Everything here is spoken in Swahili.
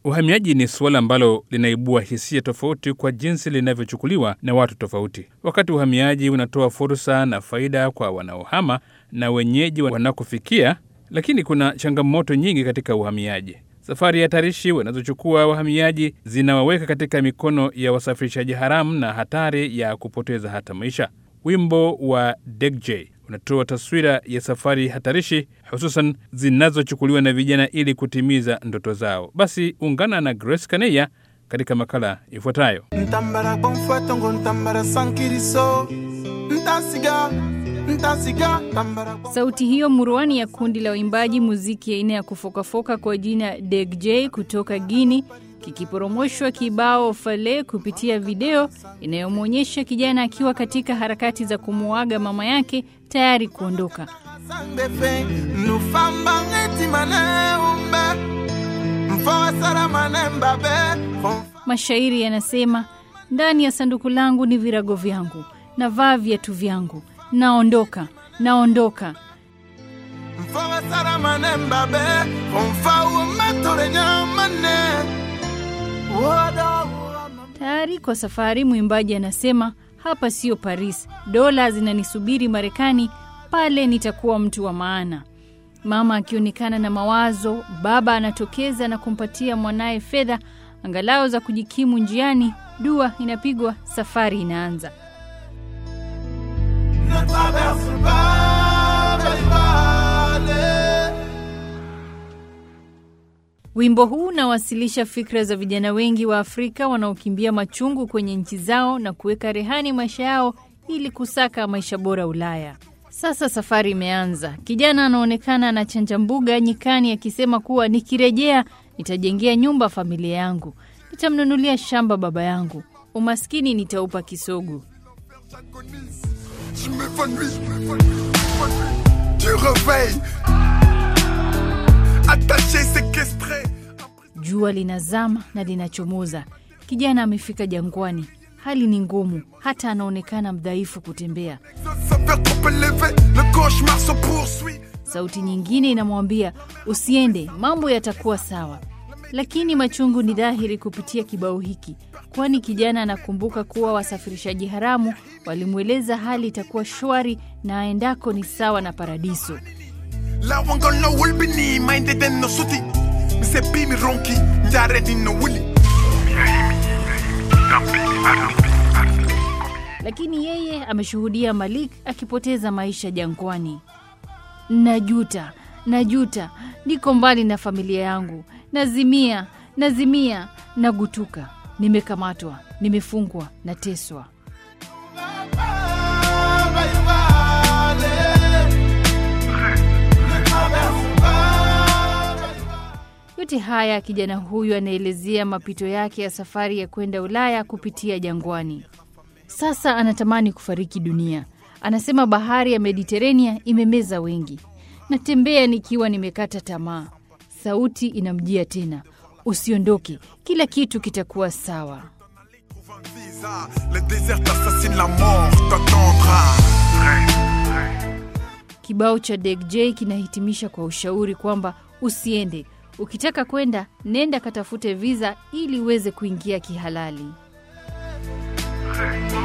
Uhamiaji ni suala ambalo linaibua hisia tofauti kwa jinsi linavyochukuliwa na watu tofauti. Wakati uhamiaji unatoa fursa na faida kwa wanaohama na wenyeji wanakofikia, lakini kuna changamoto nyingi katika uhamiaji. Safari hatarishi wanazochukua wahamiaji zinawaweka katika mikono ya wasafirishaji haramu na hatari ya kupoteza hata maisha. Wimbo wa Deg unatoa taswira ya safari hatarishi, hususan zinazochukuliwa na vijana ili kutimiza ndoto zao. Basi ungana na Grace Kaneya katika makala ifuatayo. Sauti hiyo murwani ya kundi la uimbaji muziki ya aina ya kufokafoka kwa jina Deg kutoka Guinea, kikiporomoshwa kibao Fale kupitia video inayomwonyesha kijana akiwa katika harakati za kumuaga mama yake tayari kuondoka. Mashairi yanasema, ndani ya sanduku langu ni virago vyangu, navaa viatu vyangu, naondoka, naondoka. Tayari kwa safari, mwimbaji anasema, hapa sio Paris, dola zinanisubiri Marekani, pale nitakuwa mtu wa maana. Mama akionekana na mawazo, baba anatokeza na kumpatia mwanae fedha angalau za kujikimu njiani. Dua inapigwa, safari inaanza. Wimbo huu unawasilisha fikra za vijana wengi wa Afrika wanaokimbia machungu kwenye nchi zao na kuweka rehani maisha yao ili kusaka maisha bora Ulaya. Sasa safari imeanza. Kijana anaonekana anachanja mbuga nyikani akisema kuwa nikirejea nitajengea nyumba familia yangu, nitamnunulia shamba baba yangu, umaskini nitaupa kisogo. Jua linazama na linachomoza. Kijana amefika jangwani. Hali ni ngumu, hata anaonekana mdhaifu kutembea. Sauti nyingine inamwambia, usiende, mambo yatakuwa sawa. Lakini machungu ni dhahiri kupitia kibao hiki, kwani kijana anakumbuka kuwa wasafirishaji haramu walimweleza hali itakuwa shwari na aendako ni sawa na paradiso. Lakini yeye ameshuhudia Malik akipoteza maisha jangwani. Najuta, najuta, niko mbali na familia yangu, nazimia, nagutuka, nimekamatwa, nimefungwa, nateswa. Yote haya kijana huyu anaelezea mapito yake ya safari ya kwenda Ulaya kupitia jangwani. Sasa anatamani kufariki dunia. Anasema bahari ya Mediterania imemeza wengi. Natembea nikiwa nimekata tamaa. Sauti inamjia tena, usiondoke, kila kitu kitakuwa sawa. Kibao cha Deg kinahitimisha kwa ushauri kwamba usiende. Ukitaka kwenda, nenda katafute visa ili uweze kuingia kihalali.